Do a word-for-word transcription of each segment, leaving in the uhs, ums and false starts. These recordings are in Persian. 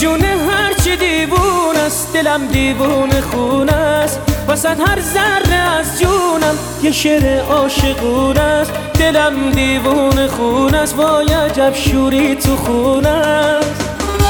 جون هرچی دیوون است دلم دیوون خون است، وسط هر ذره از جونم یه شعر عاشقون است. دلم دیوون خون است، وای عجب شوری تو خون است.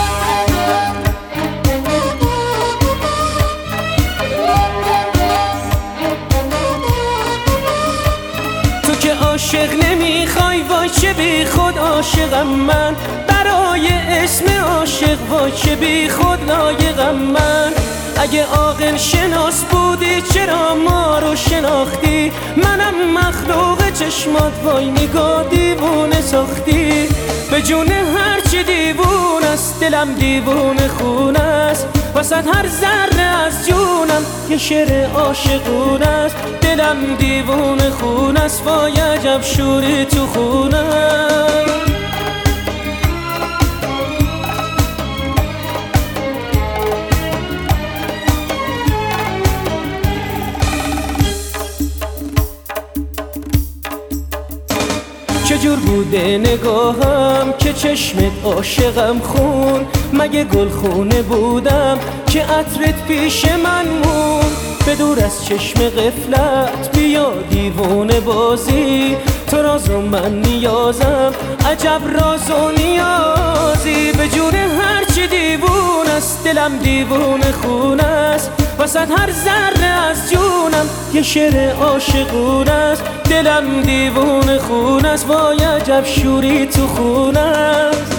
تو که عاشق نمیخوای، وای چه بی خود عاشقم من، برای اسم عاشق وای چه بی خود لایقم من. اگه عاقل شناس بودی چرا ما رو شناختی، منم مخلوق چشمات وای نگاه دیوونه ساختی. به جون هرچی دیوون است دلم دیوون خون است، وسط هر ذره از جونم یه شعر عاشقون است. دلم دیوون خون است، وای عجب شوری تو خون است. چجور بوده نگاهم که چشمت عاشقم خون، مگه گل خونه بودم که عطرت پیش من مون. به دور از چشم غفلت بیا دیوونه بازی، تو راز و من نیازم عجب راز و نیازی. به جون هرچی دیوون است دلم دیوون خون است، وسط هر ذره از جونم یه شعر عاشقون است. دلم دیوون خون است، وای عجب شوری تو خون است.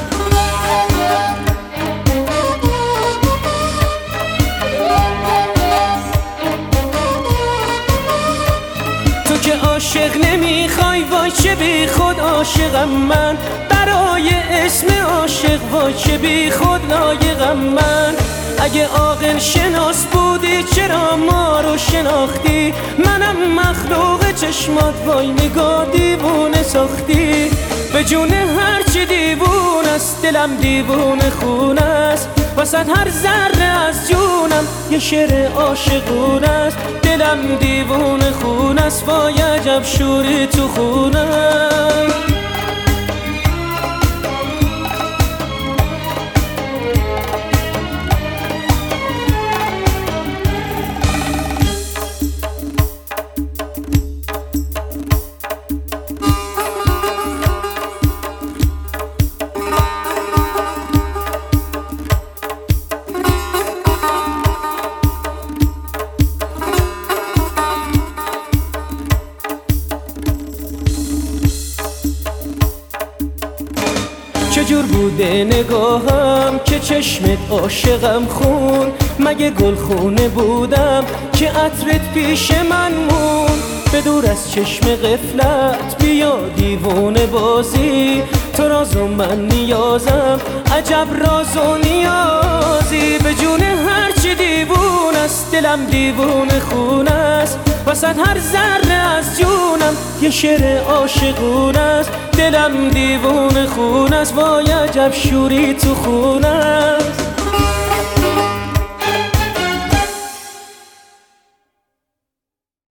تو که عاشق نمیخوای، وای چه بی خود عاشقم من، برای اسم عاشق وای چه بی خود لایقم من. اگه عاقل شناس بودی چرا ما رو شناختی، منم مخلوق چشمات وای نگاه دیوونه ساختی. به جون هرچی دیوون است دلم دیوون خون است، وسط هر ذره از جونم یه شعر عاشقون است. دلم دیوون خون است، وای عجب شوری تو خون است. چجور بوده نگاهم که چشمت عاشقم خون، مگه گل خونه بودم که عطرت پیش من مون. به دور از چشم غفلت بیا دیوونه بازی، تو راز و من نیازم عجب راز و نیازی. به جون هرچی دیوون است دلم دیوون خون است، وسط هر ذره از جونم یه شعر عاشقون است. دلم دیوون خون است، وای عجب شوری تو خون است.